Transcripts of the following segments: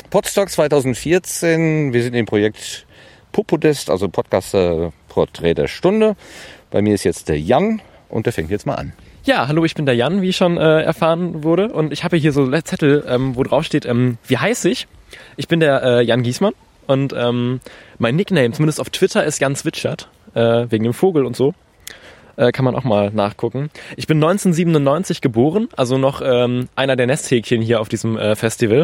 Podstock 2014. Wir sind im Projekt Popodest, also Podcast Porträt der Stunde. Bei mir ist jetzt der Jan und der fängt jetzt mal an. Ja, hallo, ich bin der Jan, wie schon erfahren wurde. Und ich habe hier so Zettel, wo drauf steht, wie heiß ich? Ich bin der Jan Giesmann und mein Nickname, zumindest auf Twitter, ist Jan Zwitschert, wegen dem Vogel und so. Kann man auch mal nachgucken. Ich bin 1997 geboren, also noch einer der Nesthäkchen hier auf diesem Festival.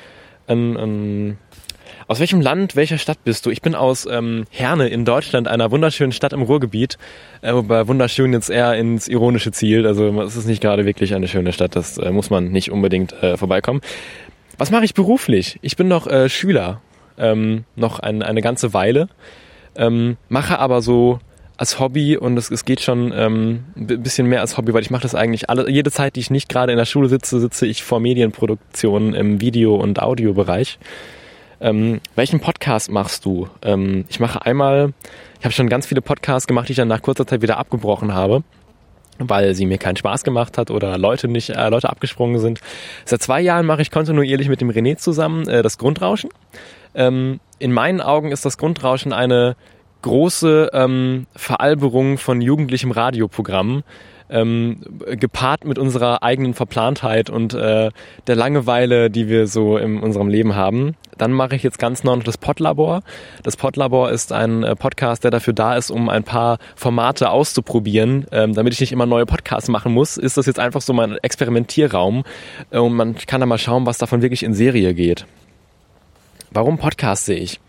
Aus welchem Land, welcher Stadt bist du? Ich bin aus Herne in Deutschland, einer wunderschönen Stadt im Ruhrgebiet. Wobei wunderschön jetzt eher ins Ironische zielt. Also es ist nicht gerade wirklich eine schöne Stadt, das muss man nicht unbedingt vorbeikommen. Was mache ich beruflich? Ich bin noch Schüler, noch eine ganze Weile. Mache aber so als Hobby, und es geht schon ein bisschen mehr als Hobby, weil ich mache das eigentlich jede Zeit, die ich nicht gerade in der Schule sitze ich vor Medienproduktionen im Video- und Audiobereich. Welchen Podcast machst du? Ich habe schon ganz viele Podcasts gemacht, die ich dann nach kurzer Zeit wieder abgebrochen habe, weil sie mir keinen Spaß gemacht hat oder Leute abgesprungen sind. Seit 2 Jahren mache ich kontinuierlich mit dem René zusammen das Grundrauschen. In meinen Augen ist das Grundrauschen eine große Veralberung von jugendlichem Radioprogramm, gepaart mit unserer eigenen Verplantheit und der Langeweile, die wir so in unserem Leben haben. Dann mache ich jetzt ganz neu noch das Podlabor. Das Podlabor ist ein Podcast, der dafür da ist, um ein paar Formate auszuprobieren. Damit ich nicht immer neue Podcasts machen muss, ist das jetzt einfach so mein Experimentierraum. Und man kann da mal schauen, was davon wirklich in Serie geht. Warum podcaste ich?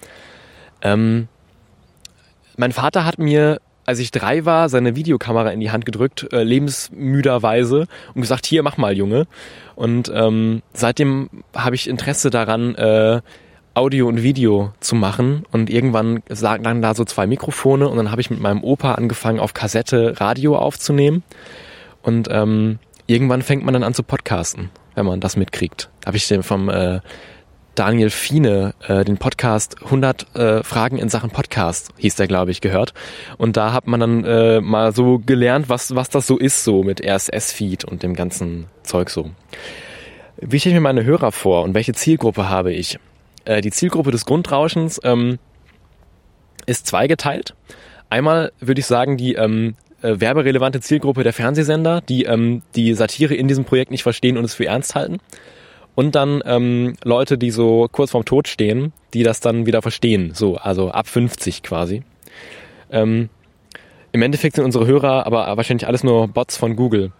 Mein Vater hat mir, als ich 3 war, seine Videokamera in die Hand gedrückt, lebensmüderweise, und gesagt, hier, mach mal, Junge. Und seitdem habe ich Interesse daran, Audio und Video zu machen. Und irgendwann lagen da so 2 Mikrofone, und dann habe ich mit meinem Opa angefangen, auf Kassette Radio aufzunehmen. Und irgendwann fängt man dann an zu podcasten, wenn man das mitkriegt. Da habe ich vom Daniel Fiene, den Podcast 100 Fragen in Sachen Podcast, hieß der, glaube ich, gehört. Und da hat man dann mal so gelernt, was das so ist, so mit RSS-Feed und dem ganzen Zeug so. Wie stelle ich mir meine Hörer vor und welche Zielgruppe habe ich? Die Zielgruppe des Grundrauschens ist zweigeteilt. Einmal würde ich sagen, die werberelevante Zielgruppe der Fernsehsender, die die Satire in diesem Projekt nicht verstehen und es für ernst halten. Und dann Leute, die so kurz vorm Tod stehen, die das dann wieder verstehen, so, also ab 50 quasi. Im Endeffekt sind unsere Hörer aber wahrscheinlich alles nur Bots von Google.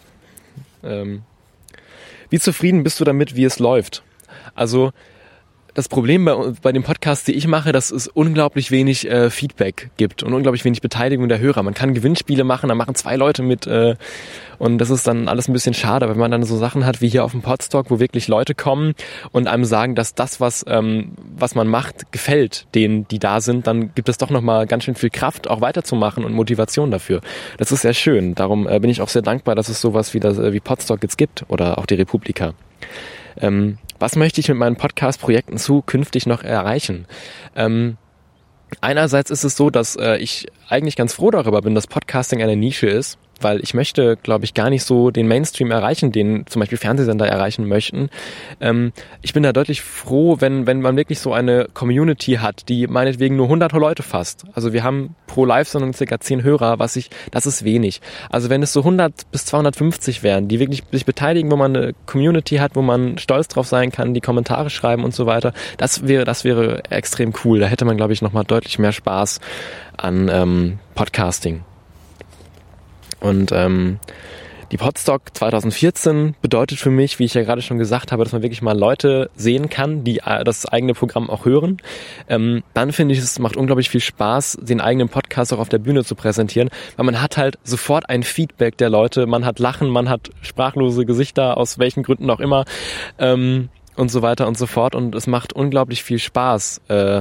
Wie zufrieden bist du damit, wie es läuft? Also das Problem bei dem Podcast, die ich mache, dass es unglaublich wenig Feedback gibt und unglaublich wenig Beteiligung der Hörer. Man kann Gewinnspiele machen, da machen 2 Leute mit und das ist dann alles ein bisschen schade, wenn man dann so Sachen hat wie hier auf dem Podstock, wo wirklich Leute kommen und einem sagen, dass das, was man macht, gefällt denen, die da sind, dann gibt es doch nochmal ganz schön viel Kraft, auch weiterzumachen und Motivation dafür. Das ist sehr schön. Darum bin ich auch sehr dankbar, dass es sowas wie Podstock jetzt gibt oder auch die Republika. Was möchte ich mit meinen Podcast-Projekten zukünftig noch erreichen? Einerseits ist es so, dass ich eigentlich ganz froh darüber bin, dass Podcasting eine Nische ist, weil ich möchte, glaube ich, gar nicht so den Mainstream erreichen, den zum Beispiel Fernsehsender erreichen möchten. Ich bin da deutlich froh, wenn man wirklich so eine Community hat, die meinetwegen nur 100 Leute fasst. Also wir haben pro Live-Sendung ca. 10 Hörer, das ist wenig. Also wenn es so 100 bis 250 wären, die wirklich sich beteiligen, wo man eine Community hat, wo man stolz drauf sein kann, die Kommentare schreiben und so weiter, das wäre extrem cool. Da hätte man, glaube ich, nochmal deutlich mehr Spaß an Podcasting. Und die Podstock 2014 bedeutet für mich, wie ich ja gerade schon gesagt habe, dass man wirklich mal Leute sehen kann, die das eigene Programm auch hören. Dann finde ich, es macht unglaublich viel Spaß, den eigenen Podcast auch auf der Bühne zu präsentieren, weil man hat halt sofort ein Feedback der Leute, man hat Lachen, man hat sprachlose Gesichter, aus welchen Gründen auch immer, und so weiter und so fort. Und es macht unglaublich viel Spaß,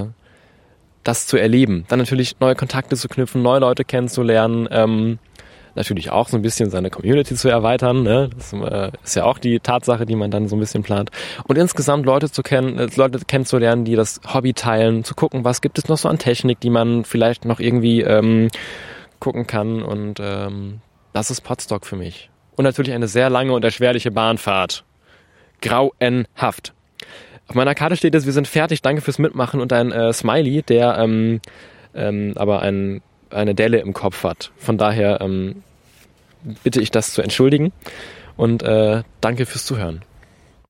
das zu erleben. Dann natürlich neue Kontakte zu knüpfen, neue Leute kennenzulernen, natürlich auch so ein bisschen seine Community zu erweitern, ne? Das ist ja auch die Tatsache, die man dann so ein bisschen plant. Und insgesamt Leute kennenzulernen, die das Hobby teilen, zu gucken, was gibt es noch so an Technik, die man vielleicht noch irgendwie gucken kann. Und das ist Podstock für mich. Und natürlich eine sehr lange und erschwerliche Bahnfahrt. Grauenhaft. Auf meiner Karte steht es, wir sind fertig, danke fürs Mitmachen und ein Smiley, der aber eine Delle im Kopf hat. Von daher bitte ich das zu entschuldigen und danke fürs Zuhören.